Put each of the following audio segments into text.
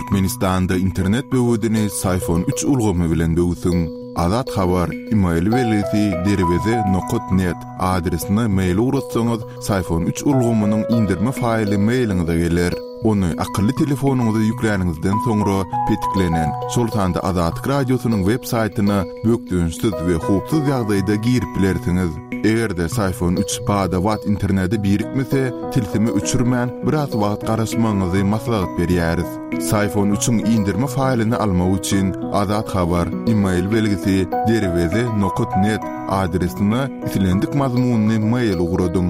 Türkmenistan'da internet böwüdini Sayfon 3 ulgamy bilen böwsüň. Azat habar email welesi derweze.net adresine mail uratsaňyz Sayfon 3 ulgamynyň indirme faýly mailiňize geler. Onu akıllı telefonunuza yükleningizden sonra petiklenen Sultanda Azat Radyosu'nun web saytına böktüğünsüz ve hupsuz ýagdaýda girip bilersiňiz. Egerde Sayfon 3 bada watt interneti birikmese, tilsimi uçurman biraz wagt garaşmaňyzy maslahat berýäris. Sayfon 3'ün indirme faýlyny almak üçin Azat habar email belgisi derweze.net adresine itilendik mazmunny mail ugradyň.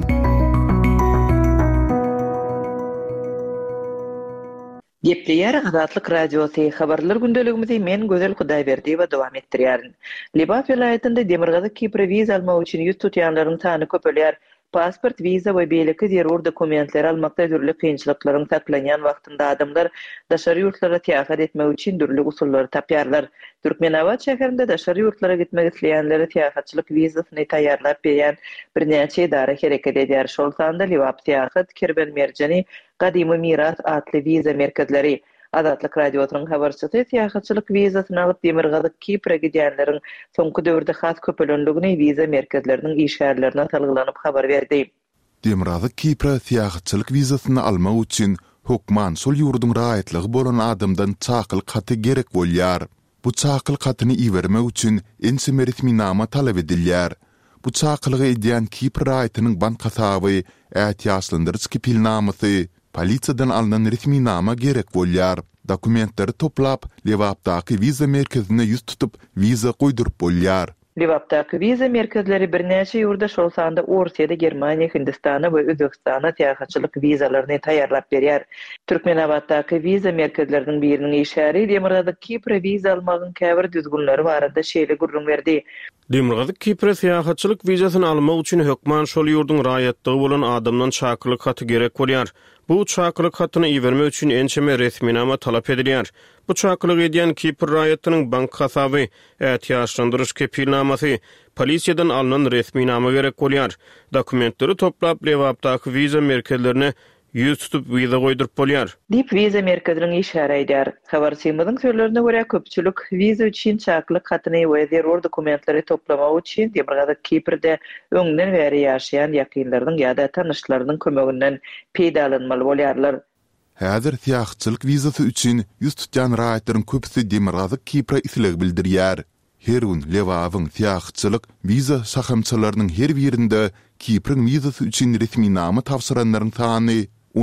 Gepleýär Azatlyk Radiosu habarlar gündeligimizi men Gözel Hudaýberdiýewa dowam etdirýärin. Liba vilayetinde Demirgazy Kipre wiza almak üçin ýüz tutýanlaryň sany köpelýär. Pasport, wiza we beýleki zerur dokumentler almakda türlü kynçylyklaryň saklanýan wagtynda adamlar daşary ýurtlara täýat etmek üçin dürli usullary tapýarlar. Türkmenabad şäherinde daşary ýurtlara gitmek isleýänlere täýatçylyk wizasyny taýýarlap berýän birnäçe idara hereket edýär. Şol sanda Liwap Täýat, Kirben Merjani, Gadymy Miras atly wiza merkezleri. Azatlyk Radiosynyň habarçysy täýatçylyk wizasyny alyp Demirgazy Kipre gidýänleriň soňky döwürde has köpelenligini wiza merkezleriniň işgärlerine salgylanyp habar berdi. Demirgazy Kipre täýatçylyk wizasyny almak üçin hukman şol ýurduň raýatlygy bolan adamdan çakyl katy gerek bolýar. Bu çakyl katyny iwermek üçin ensi resminama talap edilýär. Bu çakyllygy edýän Kipre raýatynyň bank hasaby, ähtiýaçlandyrjy pilnamasy, polisiýadan alynan resminama gerek bolýar. Dokumentleri toplap, Liwapdaky wiza merkezine ýüz tutup wiza goýdurup bolýar. Liwapdaky wiza merkezleri birnäçe ýurda şol sanda Orsiýada, Germaniýa, Hindistana we Özbekistana täýatçylyk wizalaryny taýýarlap berýär. Türkmenabaddaky wiza merkezleriniň biriniň işgäri Demirgazy Kipre wiza almagyň käbir düzgünleri barada şeýle gurrun berdi. Demirgazy Kipre täýatçylyk wizasyny almak üçin hökman şol ýurduň raýatlygy bolan adamdan çakylyk haty gerek bolýar. Bu çakylyk hatyny iwermek üçin ençeme resminama talap edilýär. Bu çakylyk edýän Kipr raýatynyň bank hasaby, ähtiýaçlandyrjy kepilnamasy, polisiýadan alynan resminama gerek bolýar. Dokumentleri toplap Liwapdaky wiza merkezlerine ýüz tutup wiza goýdurup bolýar. Dip wiza merkeziniň işgäri edýär. Habarçymyzyň sözlerine görä köpçülik wiza üçin çakylyk hatyny we zerur dokumentleri toplamak üçin Demirgazy Kiprde öňden bäri ýaşaýan ýakynlarynyň ýa-da tanyşlarynyň kömeginden peýdalanmaly bolýarlar. Häzir täýatçylyk wizasy üçin ýüz tutýan raýatlaryň köpüsi Demirgazy Kipre isleg bildirýär. Her gün Liwabyň täýatçylyk wiza sahamçylarynyň her birinde Kipreň wizasy üçin resminama tapşyranlaryň sany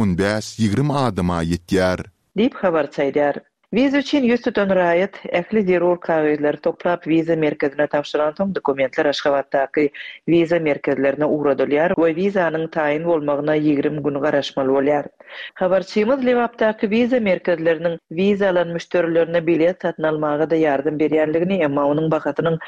15-20 adama ýetýär. Dip habarçaýdar. Wiza üçin ýüz tutan raýat ähli zerur kagazlary toplap wiza merkezine tapşyran soň dokumentler Aşgabatdaky wiza merkezlerine uğradylýar we wizanyň taýin bolmagyna 20 gün garaşmaly bolýar. Habarçymyz Liwapdaky wiza merkezleriniň wiza alan müşterilerine bilet satyn almagy da ýardym berýänligini, emma onuň bagatynyň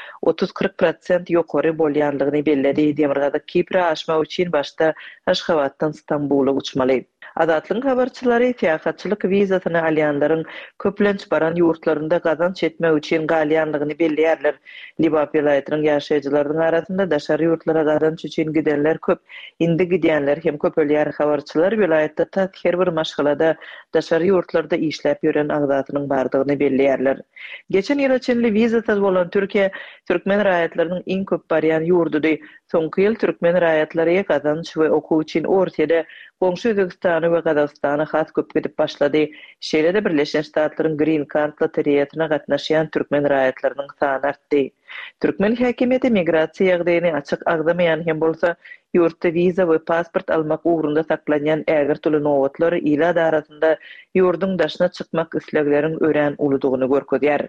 30-40% ýokary bolýanlygyny belledi. Demirgazy Kipre aşmak üçin başda Aşgabatdan Stambuly uçmaly. Azatlyk habarçylary täýatçylyk wizasyny alýanlaryň köplenç baran ýurtlarynda gazanç etmek üçin galýanlygyny bellärler. Liwap vilayatynyň ýaşaýjylarynyň arasynda daşary ýurtlara gazanç üçin gidenler köp. Indi gidenler hem köpelýär. Habarçylar vilayatda her bir maşgalada daşary ýurtlarda işläp ýören agzatynyň bardygyny bellärler. Geçen ýyl içinde wizasyz bolan Türkiýe türkmen raýatlarynyň iň köp barýan ýurdudy. Soňky ýyl türkmen raýatlary gazanç we okuw üçin Orsiýada, Goňşy Özbekistany we Gazagystana has köp gidip başlady. Şeýle-de Birleşen Ştatlaryň Green Card loteriýasyna gatnaşýan türkmen raýatlarynyň sany artdy. Türkmen häkimiýeti migrasiýa ýagdaýyny açyk agdamaýan hem bolsa, ýurtda wiza we pasport almak ugrunda saklanýan ägir türlü nowatlar ila arasynda ýurduň daşyna çykmak islegleriň örän uludygyny görkezýär.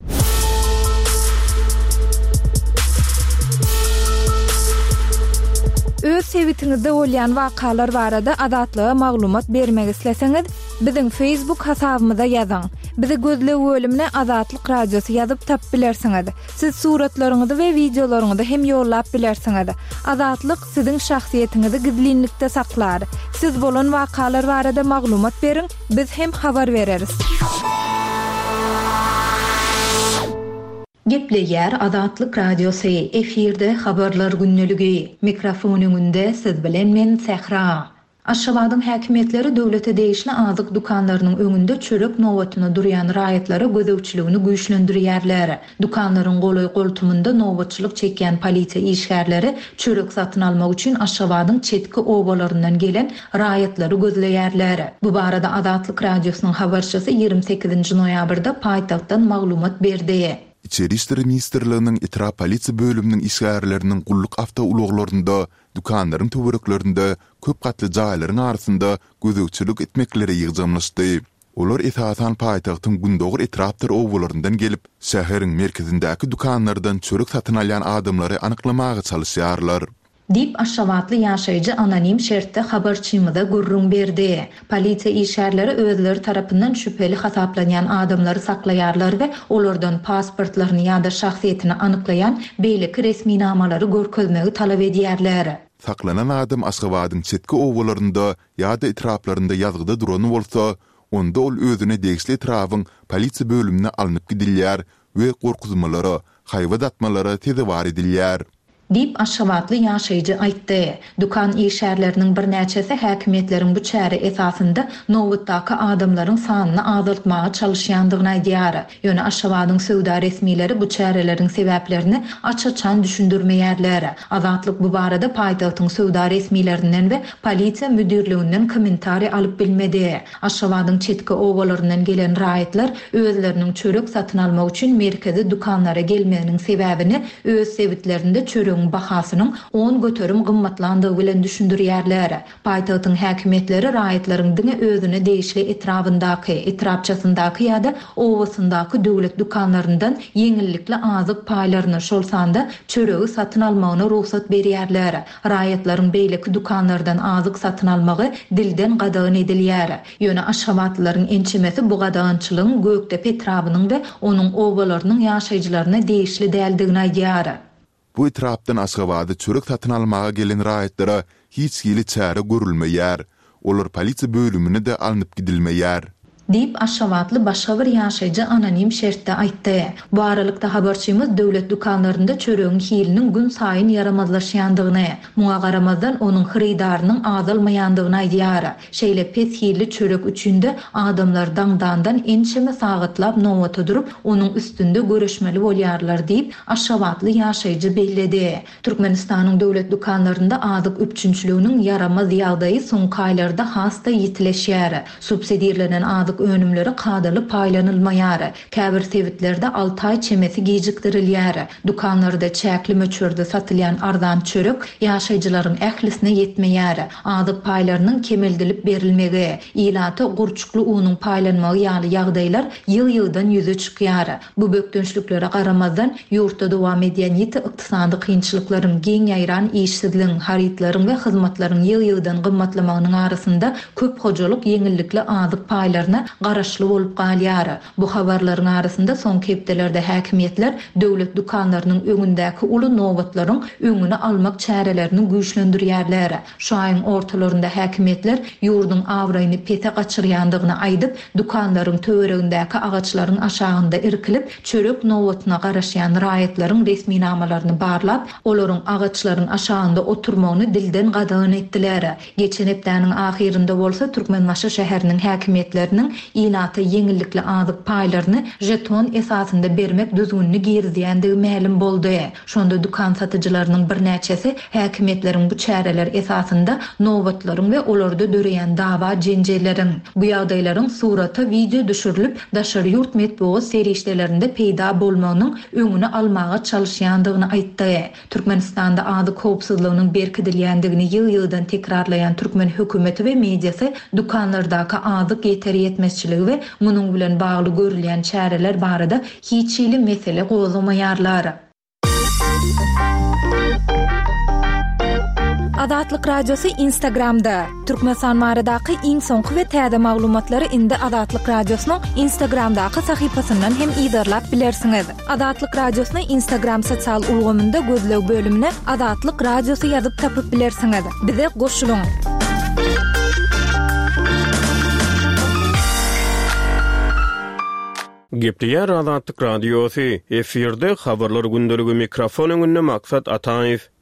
Öz sewitingizde bolýan wakalar barada azatlyga maglumat bermek isleseňiz, biziň Facebook hasabymyza ýazyň. Bizi gözle bölümine Azatlyk Radiosu ýazyp tap bilersiňiz. Siz suratlaryňyzy we videolaryňyzy hem ýollap bilersiňiz. Azatlyk siziň şahsiýetiňizi gizlinlikde saklar. Siz bolan wakalar barada maglumat beriň, biz hem habar bereriz. Gepleýär Azatlyk Radiosu efirde habarlar günneligi. Mikrofonyň önünde siz bilen men Sehra. Aşgabatyň häkimetleri döwlete değişli azyk dukanlarynyň öňünde çörek nowatyny durýan raýatlara gözegçiligini güýçlendirýärler. Dukanlaryň goly goltumunda nowatçylyk çekýän polisiýa işgärleri çörek satyn almak üçin Aşgabatyň çetki obalaryndan gelen raýatlary gözleýärler. Bu barada Azatlyk radiosynyň habarçysy 28-nji noýabrda paýtagtdan maglumat berdi. İçeri işleri ministerliğinin itiraf polisiya bölümünün işgärlerinin gulluk hafta uluglarında, dukanların töwereklerinde, köp katly jaýlaryň arasında gözegçilik etmekleri ýygjamlaşdy. Olar esasan paýtagtyň gündogur etraptar owalaryndan gelip, şäheriň merkezindäki dukanlardan çörek satyn alýan adamlary anyklamagy çalışýarlar. Dip Aşgabatly ýaşaýjy anonim şertde habarçymyza gurrun berdi. Polisiýa işgärleri özleri tarapyndan şüpheli hasaplanýan adamlary saklaýarlar we olardan pasportlaryny ýa-da şahsiýetini anyklaýan beýleki resmi namalary görkezmegi talap edýärler. Saklanan adam Aşgabatyň çetki owalarynda ýa-da etraplarynda ýazgyda durany bolsa, onda ol özüne degişli etrafyň polisiýa bölümine alınıp gidilýär we gorkuzmalary, haýwa datmalary tezebar edilýär. Dip Aşgabatly ýaşaýjy aýtdy. Dukan işgärleriniň bir näçesi häkimetleriň bu çäre esasında nowatdaky adamlaryň sanyny azaltmaga çalışýandygyny aýdýar. Ýöne Aşgabatyň söwda resmileri bu çäreleriň sebäplerini açyçan düşündirmeýärler. Azatlyk bu barada paýtagtyň söwda resmilerinden we polisiýa müdirliginden kommentari alyp bilmedi. Aşgabatyň çetki owalaryndan gelen raýatlar özleriniň çörek satyn almak üçin merkezi dukanlara gelmeginiň sebäbini öz sebitlerinde çörek bahasynyň 10 göterim gymmatlandygy bilen düşündirýärler. Paýtagtyň häkimetleri raýatlaryň diňe özüne değişli etrafyndaky, etrapçasyndaky ýa-da owasyndaky döwlet dukanlaryndan ýeňillikli azyk paýlaryny şolsanda çöregi satyn almagyna ruhsat berýärler. Raýatlaryň beýleki dukanlardan azyk satyn almagy dilden gadagyn edilýär. Ýöne Aşgabatlylaryň ençemesi bu gadagançylygyň Gökdep etrapynyň we onuň owalarynyň ýaşaýjylaryna değişli däldigini aýdýar. Bu etrapdan Aşgabaty çörek satyn almaga gelen raýatlara hiç hili çäre görülmeýär. Olar polisiýa bölümine de alınıp gidilmeýär. Dip Aşgabatly başga bir ýaşaýjy anonim şertde aýtdy. Bu aralykda habarçymyz döwlet dukanlarynda çöregiň hiliniň gün saýyn yaramazlaşýandygyny, muňa garamazdan onuň hyrydarynyň azalmaýandygyny aýdýar. Şeýle pes hili çörek üçinde adamlar daňdandan ençeme sagatlaپ nowata durup onuň üstünde göreşmeli bolýarlar diýip Aşgabatly ýaşaýjy belledi. Türkmenistanyň döwlet dukanlarynda azyk üpçünçiliginiň yaramaz ýagdaýy soňky aýlarda hasta ýitileşýär. Subsidiýalenen azyk önümleri kadaly paýlanylmaýar. Käbir sevitlerde 6 ay çemesi gijikdirilýär. Dukanlarda çäkli möçürde satylýan arzan çörek ýaşaýjylaryň ählisine ýetmeýär. Azyk paýlarynyň kemeldilip berilmegi, ilaty gurçukly unyň paýlanmagy ýaly ýagdaýlar ýyl-ýyldan ýüze çykýar. Bu bökdönçliklere garamazdan ýurtda dowam edýän ýeti ykdysady kynçylyklaryň geň ýaýran işsizligiň, haritlaryň we hyzmatlaryň ýyl-ýyldan gymmatlamagynyň arasynda köp hojalyk ýeňillikli azyk paýlaryna garaşly bolup galýar. Bu habarlaryň arasynda soňky hepdelerde häkimetler döwlet dukanlarynyň öňündäki uly nowatlaryň öňüne almak çärelerini güýçlendirýärler. Şu aýyň ortalarynda häkimetler ýurduň awraýyny pete gaçyrýandygyny aýdyp, dukanlaryň töweregindäki agaçlaryň aşagynda irkilip, çörek nowatyna garaşýan raýatlaryň resmi namalaryny barlap, olaryň agaçlaryň aşagynda oturmagyny dilden gadagyn etdiler. Geçen hepdäniň ahirinde bolsa Türkmenbaşy şäheriniň häkimetleriniň ilaty ýeňillikli azyk paýlaryny jeton esasynda bermek düzgünni girizýändigi ma'lum boldy. Şonda dukan satyjylarynyň bir näçesi häkimetleriň bu çäreler esasynda nowatlaryň we olarda döreýän dawa jenjelleriň, bu ýagdaýlaryň suraty video düşürilip daşary ýurt metbuat serişdelerinde peýda bolmagynyň öňüne almaga çalışýandygyny aýtdy. Türkmenistanda azyk howpsuzlygynyň berkidilýändigini ýyl-ýyldan tekrarlayan Türkmen hökümeti we mediasy dukanlardaky azyk ýeteri etmezçiligi we munyň bilen bagly görülýän çäreler barada hiç ýyly mesele gozlamaýarlar. Azatlyk radiosu Instagramda. Türkmenistan baradaky iň soňky we täze maglumatlary indi Azatlyk radiosynyň Instagramdaky sahypasyndan hem ýazarlap bilersiňiz. Azatlyk radiosyny Instagram sosial ulgamynda gözleg bölümine Azatlyk radiosu ýazyp tapyp bilersiňiz. Bize goşulyň. Gepleýär Azatlyk radiosu. Eferde habarlar gündeligi mikrofon öňünde Maksat Ataýew.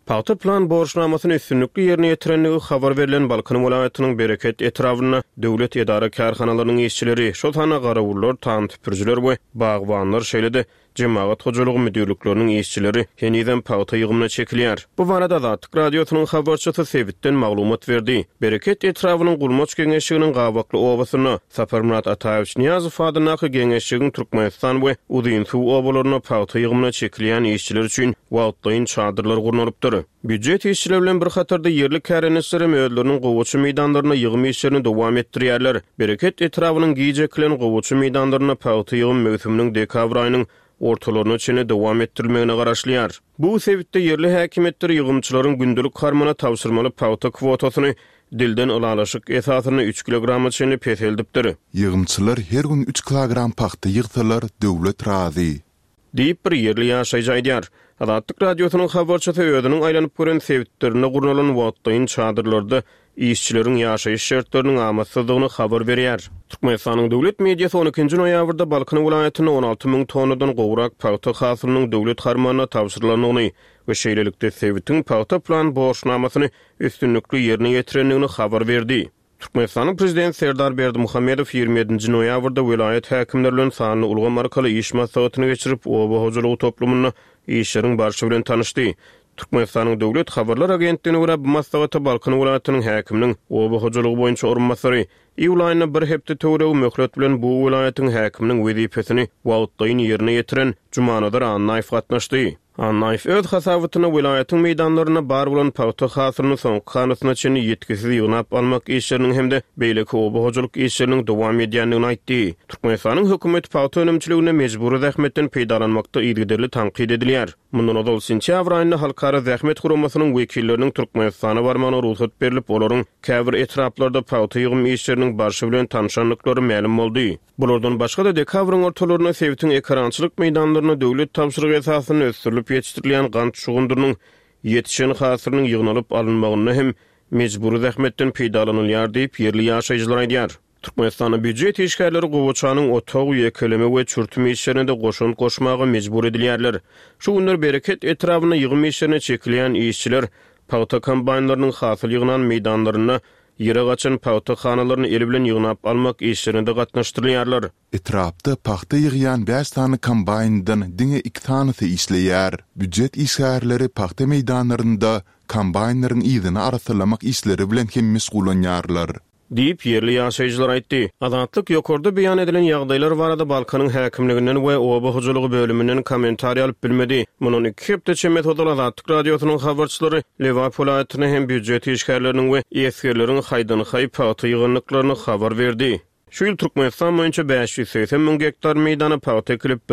Paýta plan borçnamasyny üstünlikli ýerine ýetirenligi habar berilen Balkan welaýatynyň Bereket etrawyna döwlet edara karhanalarynyň işçileri, şol hana garawullar, tam tüpürjüler we bagwanlar şeýlede Cemaat hojalygy müdürlikleriniň işçileri heniden paýta ýygymyna çekilýär. Bu barada Azatlyk radiosynyň habarçysy Sebitden maglumat berdi. Bereket etrawynyň gulmaç geňeşiginiň gawakly obasyny Saparmurat Ataýew Niýazow adynaky geňeşigiň Türkmenistan we Udyň suw obalaryna paýta ýygymyna çekilýän işçiler üçin wagtlaýyn çadyrlar gurnulypdyr. Büdjet işçiler bilen bir hatarda yerlik kärenişleri möýürleriniň gowuçy meýdanlaryna ýygym işlerini dowam etdirýärler. Bereket etrawynyň giýjeklen gowuçy meýdanlaryna paýta ýygym möhüminiň dekabr aýynyň ortalaryna çene dowam etdirilmegine garaşlýar. Bu sebitde yerli häkimetler ýygymçylaryň gündelik harmana tawsyrmaly paýta kwotasyny dilden alalaşyk esasyny 3 kilograma çene peseldipdir. Ýygymçylar her gün 3 kilogram paxta ýygdylar, döwlet razy. Diýip bir yerli ýaşaýjy aýdýar. Azatlyk radiosynyň habarçysy öýdüniň aýlanyp gören sebitlerine gurnulan wagtlaýyn çadyrlarda işçileriň ýaşaýyş şertleriniň amansızlygyny habar berýär. Türkmenistanyň döwlet mediýasy 12-nji noýabrda Balkan welaýatyna 16.000 tonnadan gowrak paýta hasylynyň döwlet harmanyna tawsyrylanyny we şeýlelikde sebitin paýta plan borçnamasyny üstünlikli ýerine ýetirenligini habar berdi. Türkmenistanyň prezidenti Serdar Berdimuhammedow 27-nji noýabrda welaýat häkimleri bilen sanyny ulga markaly iş maslahatyny geçirip oba hojalygy toplumyny işleriň barşy bilen tanyşdy. Türkmenistanyň döwlet habarlar agentligine görä bu maslahatda Balkan welaýatynyň häkiminiň oba hojalygy boýunça orunmasary Ýylaýyna bir hepde töwrew möhlet bilen bu welaýatyň häkiminiň wezipesini wagtlaýyn ýerine ýetiren Jumanadar Annaýew gatnaşdy. Annaýew öz hasabatyna welaýatyň meýdanlaryna bar bolan paýta hasylyny soňky hanasyna çenli ýetkisiz ýygnap almak işleriniň hemde beýleki oba hojalyk işleriniň dowam edýändigini aýtdy. Türkmenistanyň hökümeti paýta önümçiligine mejbury zähmetden peýdalanmakda ýygyderli tanqid edilýär. Mundan öňe sentýabr aýynda halkara zähmet guramasynyň wekilleriniň Türkmenistana barmana ruhsat berilip olaryň käbir etraplarda paýta ýygym işleriniň barşy bilen tanşanlyklary ma'lum boldy. Bulardan başga da dekabryň ortalaryna sebitin ekrançylyk meýdanlaryna döwlet tapşyrygy esasyny ösdürilip ýetirilýän gant şugundyrynyň ýetişen hasyrynyň ýygnalyp alınmagyna hem mejbury zähmetden peýdalanylýar diýip yerli ýaşaýjylar aýdýar. Türkmenistanyň büdjet işgärleri gowuçanyň otog ýekeleme we çürtme işlerinde goşun goşmagy mejbur edilýärler. Şu günler Bereket etrawyna ýygym işlerine çekilýän işçiler paýta kombaynlarynyň hasyl ýygnan meýdanlaryna ýere gaçan paýta hanalaryny eli bilen ýygnap almak işlerinde gatnaşdyrýarlar. Etrapda paxta ýygýan 5 tane kombayndan diňe 2 tanysy işleýär. Büdjet işgärleri paxta meýdanlarynda kombaynlaryň ýygyny arasalamak işleri bilen hem meşgulanýarlar. Diýip yerli ýaşaýjylar aýtdy. Azatlyk ýokarda beýan edilen ýagdaýlar barada Balkanyň häkimliginden we oba hojalygy bölümünden kommentariýa alyp bilmedi. Munyň iki hepdeçe metodlar Azatlyk radiosynyň habarçylary Lewa welaýatyny hem büdjet işgärleriniň we ýetgirleriň haýdany paýta ýygynlyklaryny habar berdi. Şu ýyl Türkmenistan boýunça 580.000 hektar meýdana paýta ekilip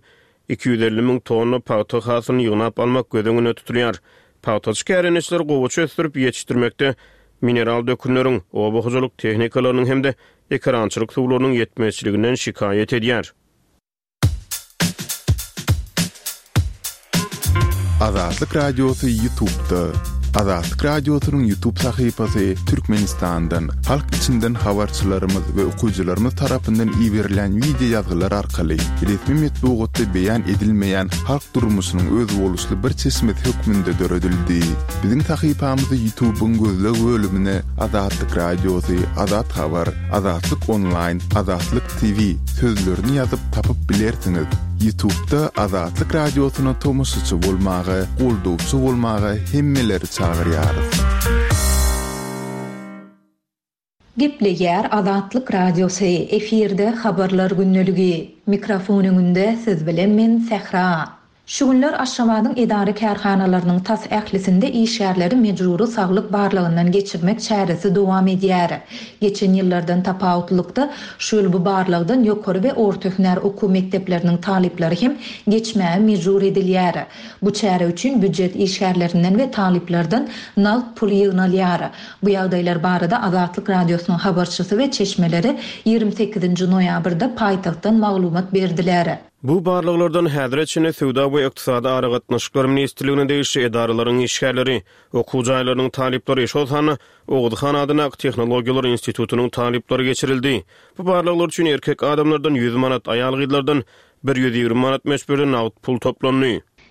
1.250.000 tonna paýta hasylyny ýygnap almak gödüňine tutulýar. Paýta kärenişler gowuçy ösdürip ýetişdirmekde mineral dökünleriň, oba hojalyk tehnikalarynyň hemde ekrançylyk suwlarynyň ýetmezçiliginden şikaýet edýär. Azatlyk radiosy YouTube'da. Azatlyk radiosynyň YouTube sahypasy Türkmenistandan, halk içinden habarçylarymyz we okuyjylarymyz tarapyndan iýerilen video ýazgylar arkaly resmi metbuatda beýan edilmeýän halk durmuşynyň öz boluşly bir çeşmet hökmünde döredildi. Biziň sahypamyzy YouTube'un gözleg bölümine Azatlyk radiosy, Azat habar, Azatlyk online, Azatlyk TV sözlerini ýazyp tapyp bilersiňiz. YouTube'da Azatlyk radiosyna tomoşçy bolmagy, goldowçy bolmagy hemmeleri çağırýar. Gepleýär Azatlyk radiosy efirde habarlar günneligi. Mikrofon öňünde siz bilen men Sehra. Şu günler Aşgabatyň edara kärhanalarynyň tas ählisinde işgärleri mejbury saglyk barlygyndan geçirmek çäresi dowam edýär. Geçen ýyllardan tapawutlykda şu bu barlygdan ýokary we orta hünär okuw mekdepleriniň talipleri hem geçmäge mejbur edilýär. Bu çäre üçin büdjet işgärlerinden we taliplerden nalt pul ýygnalýar. Bu ýagdaýlar barada Azatlyk radiosynyň habarçysy we çeşmeleri 28-nji noýabrda paýtagtdan maglumat berdiler. Bu barlyklardan häzirçe Suwda we Ykdysady ara gatnaşyklar ministrligine degişli edaralaryň işgärleri, okuw jaýlarynyň talipleri, şol sany Ogudhan adyna Tehnologiýalar institutunyň talipleri geçirildi. Bu barlyklar üçin erkek adamlardan 100 manat, aýal gyzlardan 120 manat meşberden nagd pul toplandy.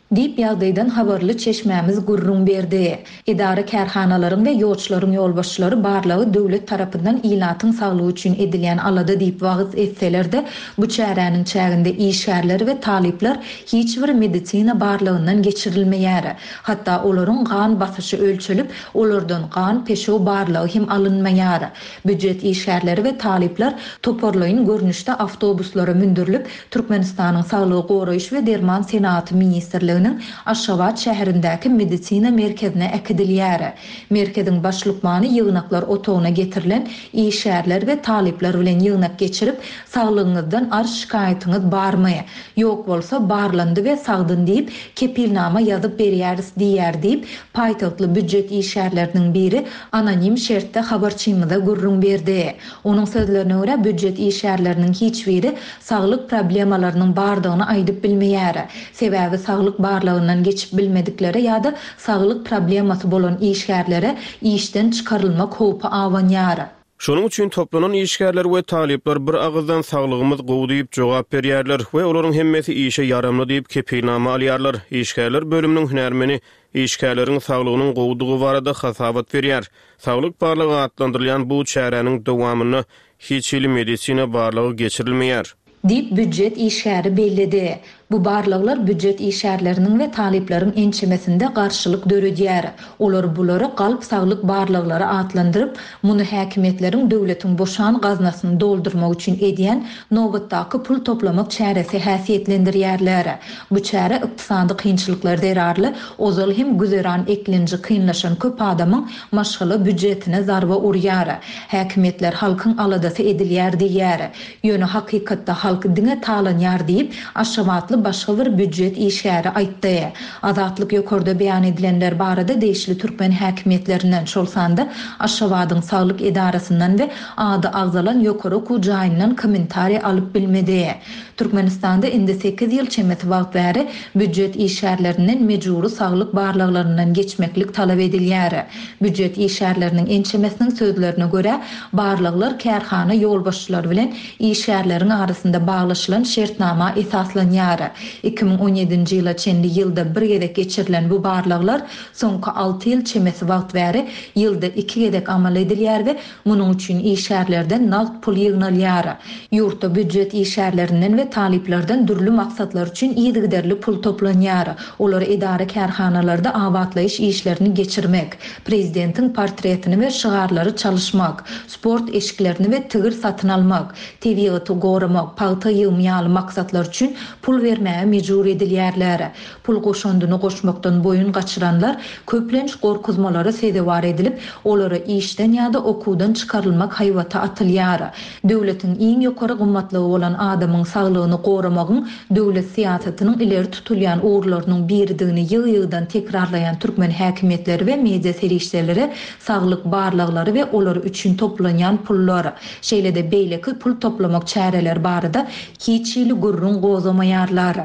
Dip ýagdaýdan habarly çeşmämiz gurrun berdi. Idara kärhanalaryň we ýolçularyň ýolbaşçylary barlygy döwlet tarapyndan ilatyň saglygy üçin edilýän alada diýip wagt etseler-de, bu çäräniň çäginde işgärler we talipler hiç bir medisina barlygyndan geçirilmeýär. Hatda olaryň gan basyşy ölçülip, olardan gan peşo barlygy hem alınmaýar. Büdjet işgärleri we talipler toparlaýyn görnüşde awtobuslara mündürilip, Türkmenistanyň Saglygy Goraýyş we Derman Senaty ministrliginiň Aşgabat şäherindäki medisina merkezine ekidilýär. Merkeziň başlykmany ýygnaklar otagyna getirilen işgärler we talipler bilen ýygnak geçirip, saglygyňyzdan ar şikaýatyňyz barmy? Ýok bolsa barlandy we sagdyn diýip kepilnama ýazyp berýäris diýär diýip paýtagtly büdjet işgärleriniň biri anonim şertde habarçymyza gurrun berdi. Onuň sözlerine görä büdjet işgärleriniň hiç biri saglyk problemalarynyň bardygyny aýdyp bilmeýär. Sebäbi saglyk barlygyndan geçip bilmedikleri ýa-da saglyk problemasy bolan işgärlere işden çykarylmak howpy awanýar. Şonuň üçin toplanan işgärler we talipler bir agyzdan saglygymyz gowy diýip jogap berýärler we olaryň hemmesi işe yaramly diýip kepilnama alýarlar. İşgärler bölüminiň hünärmeni işgärleriň saglygynyň gowdugy barada hasabat berýär. Saglyk barlygy atlandyrylýan bu çäräniň dowamyny hiç ili medisina barlygy geçirilmeýär. Dip büdjet işgäri bellidi. Bu barlyglar büdjet işgärleriniň we talipleriň ençemesinde garşylyk döredýär. Olar bulary galp saglyk barlyglary atlandyryp, muny häkimetleriň döwletiň boşan gaznasyny doldurmak üçin edýän nowatdaky pul toplamak çäresi häsiýetlendirýärler. Bu çäre ykdysady kynçylyklar derarly, ozal hem güzeran eklenji kynlaşan köp adamyň maşgaly büdjetine zarba urýar. Häkimetler halkyň aladasy edilýär diýär. Ýöne hakykatda halk diňe talanýar diýip Aşgabatly başga bir büdjet işgäri aýtdy. Azatlyk ýokarda beýan edilenler barada deýişli türkmen häkimetlerinden şolsanda Aşgabatyň saglyk edarasyndan we ady agzalan ýokary okuw jaýyndan kommentariýa alyp bilmedi. Türkmenistanda indi 8 ýyl çemeti wagt bäri büdjet işgärlerinden mejburi saglyk barlyglaryndan geçmeklik talap edilýär. Büdjet işgärleriniň ençemesiniň sözlerine görä, barlyglar kärhana ýolbaşçylary bilen işgärleriň arasynda baglaşylan şertnama esaslanýar. 2017-nji ýyla çenli ýylda bir gedek geçirilen bu barlyglar soňky 6 ýyl çemesi wagt bäri ýylda 2 gedek amal edilýär we munyň üçin işgärlerden nagt pul ýygnalýar. Ýurtda büdjet işgärlerinden we taliplerden dürli maksatlar üçin ýygyderli pul toplanýar. Olar idara kärhanalarda awatlaýyş işlerini geçirmek, prezidentiň portretini we şygarlary çalışmak, sport eşiklerini we tigir satyn almak, tebigaty goramak, paýta ýygmaýaly maksatlar üçin pul vermäge mejbur edilýärler. Pul goşandyny goşmakdan boyun gaçyranlar köplenç gorkuzmalary sedewar edilip, olary işden ýa-da okuwdan çykarylmak haýwata atylýar. Döwletiň iň ýokary gymmatlygy bolan adamyň saglygyny goramagyň döwlet siýasatynyň ileri tutulýan uğurlarynyň biridigini ýygy-ýygydan tekrarlayan türkmen häkimetleri we media serişleri saglyk barlyglary we olary üçin toplanýan pullar. Şeýlede beýleki pul toplamak çäreler barada hiç ýyly gurrun gozamaýarlar.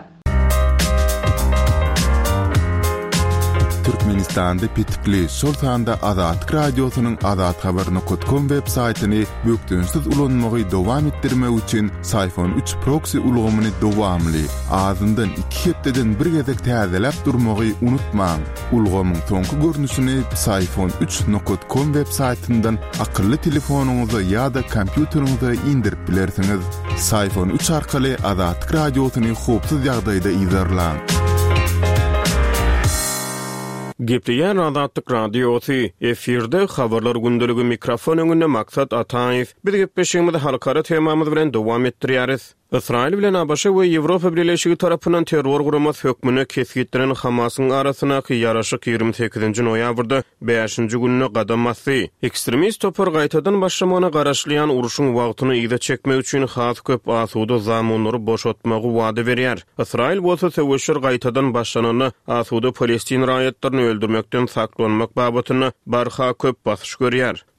Türkmenistanda pitikli şol sanda Azatlyk radiosynyň azathabar.com web saýtyny bökdünsiz ulanmagy dowam etdirmek üçin Sayfon 3 proxy ulgamyny dowamly azyndan 2 hepdeden bir gezek täzeläp durmagy unutmaň. Ulgamyň soňky görnüşini sayfon3.com web saýtyndan akylly telefonuňyza ýa-da kompýuteriňize indirip bilersiňiz. Sayfon 3 arkaly Azatlyk radiosyny howpsuz ýagdaýda izlerläň. Gepleyen Azatlyk radiosu efirde habarlar gündəligi mikrofon öňünde Maksat Ataýew. Biz gepleşigimizi halkara temamyz bilen dowam etdirýäris. İsrail bilen Abaşa we Ýewropa Birleşigi tarapyndan terror guramasy hökmüne kesgitdiren Hamasyň arasynaky ýaraşyk 28-nji noýabrda 5-nji gününe gadam basdy. Ekstremist topar gaýtadan başlamana garaşlyan uruşyň wagtyny ýyda çekmek üçin has köp asuda zamanlary boşaltmagy wada berýär. İsrail bolsa söwüşür gaýtadan başlanany asuda Palestin raýatlaryny öldürmekden saklanmak babatyny barha köp basyş görýär.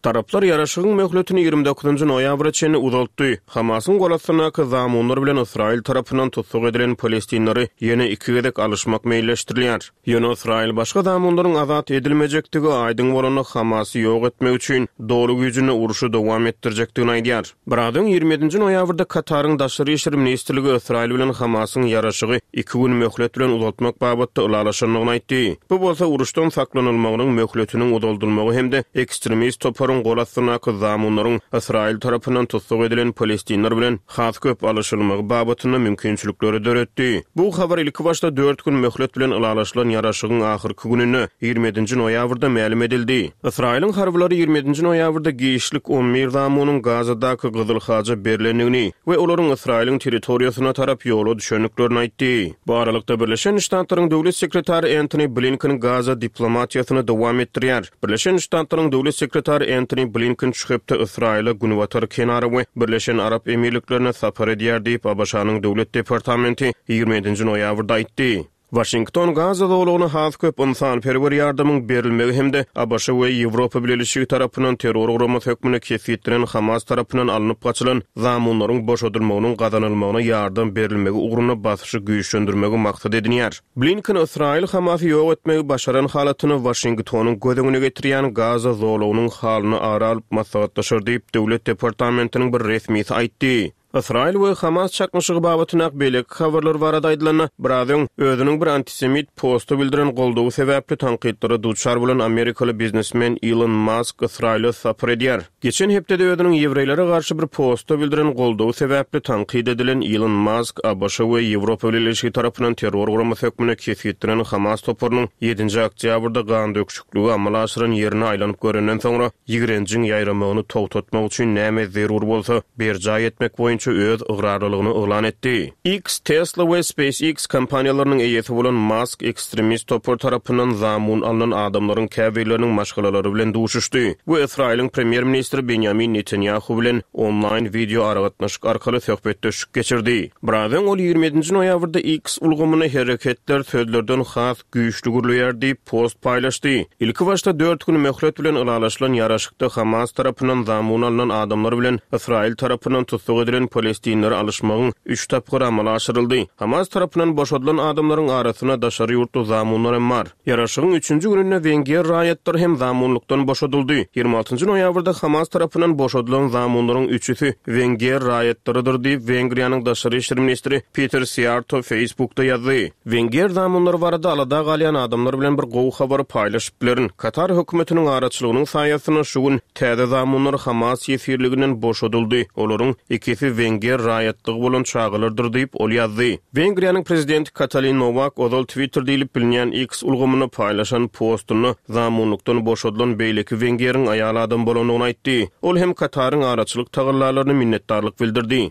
Taraplar yaraşygyň möhletini 29-njy noýabra çenli uzaltdy. Hamasyň golasynaky zamanlar bilen Israil tarapyndan tutsak edilen Palestinleri ýene iki gezek alışmak meýilleşdirilýär. Ýöne Israil başga zamanlaryň azat edilmejekdigi aýdyň bolany Hamasy ýok etmek üçin dolu güýjüne uruşy dowam etdirjekdigini aýdýar. Birazdan 27-nji noýabrda Kataryň daşary işler ministrligi Israil bilen Hamasyň yaraşygy 2 gün möhlet bilen uzaltmak babatda ulalaşanyny aýtdy. Bu bolsa uruşdan saklanylmagynyň möhletiniň uzaldylmagy hemde ekstremist toparyň golasynaky zamanlaryň Israil tarapyndan tutsak edilen Palestinler bilen has köp alışylmagy babatyna mümkinçilikleri döretdi. Bu habar ilki başda 4 gün möhlet bilen ulalaşylan yaraşygyň ahyrky gününe 27-nji noýabrda ma'lum edildi. Israiliň harbylary 27-nji noýabrda giýişlik 11 zamanynyň Gazadaky Gyzyl Haja berilendigini we olaryň Israiliň territoriýasyna tarap ýola düşenliklerini aýtdy. Bu aralykda Birleşen Ştatlaryň döwlet sekretary Antony Blinken Gaza diplomatiýasyny dowam etdirýär. Birleşen Ştatlaryň döwlet sekretary Antony Blinken çykypdy Israila günwatar kenary we Birleşen Arap Emirliklerine sapar edýär diýip ABŞ-nyň döwlet departamenti 27-nji noýabrda aýtdy. Washington Gaza dowlagyna has köp insan-perwer ýardamyň berilmegi hemde ABŞ we Ýewropa Birleşigi tarapyndan terror ugramasy hökmüne kesitdiren Hamas tarapyndan alınıp gaçylan zamanlaryň boşadylmagynyň gazanylmagyna ýardam berilmegi ugruna basyşy güýçlendirmegi maksat edilýär. Blinken Israil Hamasy ýok etmegi başaran halatyny Washingtonyň gözüne getirýän Gaza dowlagynyň halyny ara alyp maslahatlaşyr diýip döwlet departamentiniň bir resmisi aýtdy. Israil we Hamas çakmyşygy babatyna beýleki habarlar barada aýdylany birazdan özüniň bir antisemit postu bildiren goldowy sebäpli tanqidlere duçar bolan Amerikaly biznesmen Elon Musk Israila sapar edýär. Geçen hepde özüniň ýewreýlere garşy bir postu bildiren goldowy sebäpli tanqid edilen Elon Musk ABŞ we Ýewropa Birleşigi tarapyndan terror ugramasy hökmüne kesitdiren Hamas toparynyň 7-nji oktýabrda gan döküşükligi amal aşyran ýerine aýlanyp görenden soňra ýigrenjiň ýaýramagyny togtatmak üçin näme zerur bolsa berjaý etmek boýunça öz ıgrarlygyny elan etdi. X, Tesla we SpaceX kompaniýalarynyň eýesi bolan Musk ekstremist topar tarapyndan zamun alynan adamlaryň käbirleriniň maşgalalary bilen duşuşdy. Bu Israiliň premier ministri Benjamin Netanyahu bilen online video aragatnaşyk arkaly söhbetdeşik geçirdi. Birazdan ol 27-nji noýabrda X ulgamyny hereketler sözlerden has güýçlü gürleýär diýip post paýlaşdy. Ilki başda 4 gün möhlet bilen ulalaşylan ýaraşykda Hamas tarapyndan zamun alynan adamlar bilen Israil tarapyndan tutsak edilen Palestinleri alışmagyň 3 tapgyr amala aşyryldy. Hamas tarapyndan boşadylan adamlaryň arasyna daşary ýurtda zamanlar hem bar. Yaraşygyň 3-nji gününe Wenger raýatlar hem zamanlykdan boşadyldy. 26-njy noýabrda Hamas tarapyndan boşadylan zamanlaryň 3-üsi Wenger raýatlarydyr diýip Wengriýanyň daşary işler ministri Peter Siarto Facebookda ýazdy. Wenger zamanlar barada alada galýan adamlar bilen bir gowy habary paýlaşyp bilerin. Katar hökümetiniň araçylygynyň saýasyna şu gün täze zamanlar Hamas ýefirliginden boşadyldy. Olaryň ikisi Wenger raýatlygy bolan çağılardyr diýip ol ýazdy. Wengriýanyň prezidenti Katalin Novak ozal Twitter diýilip bilinýän X ulgamyny paýlaşan postuny zamanlykdan boşadylan beýleki Wengeriň aýal adam bolanyny aýtdy. Ol hem Kataryň araçylyk tagyrlarlaryna minnetdarlyk bildirdi.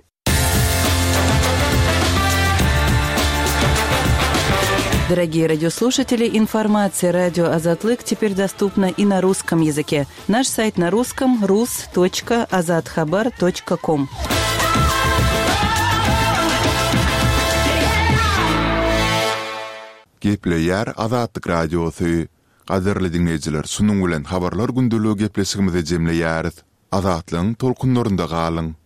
Дорогие радиослушатели, информация «Радио Азатлык» теперь доступна и на русском языке. Наш сайт на русском – rus.azatxabar.com. Gepleýär Azatlyk radiosy. Gaderli dinleýijiler, şunuň bilen habarlar gündeligi gepleşigimize jemleýäris. Azatlyň tolkunlarynda galyň.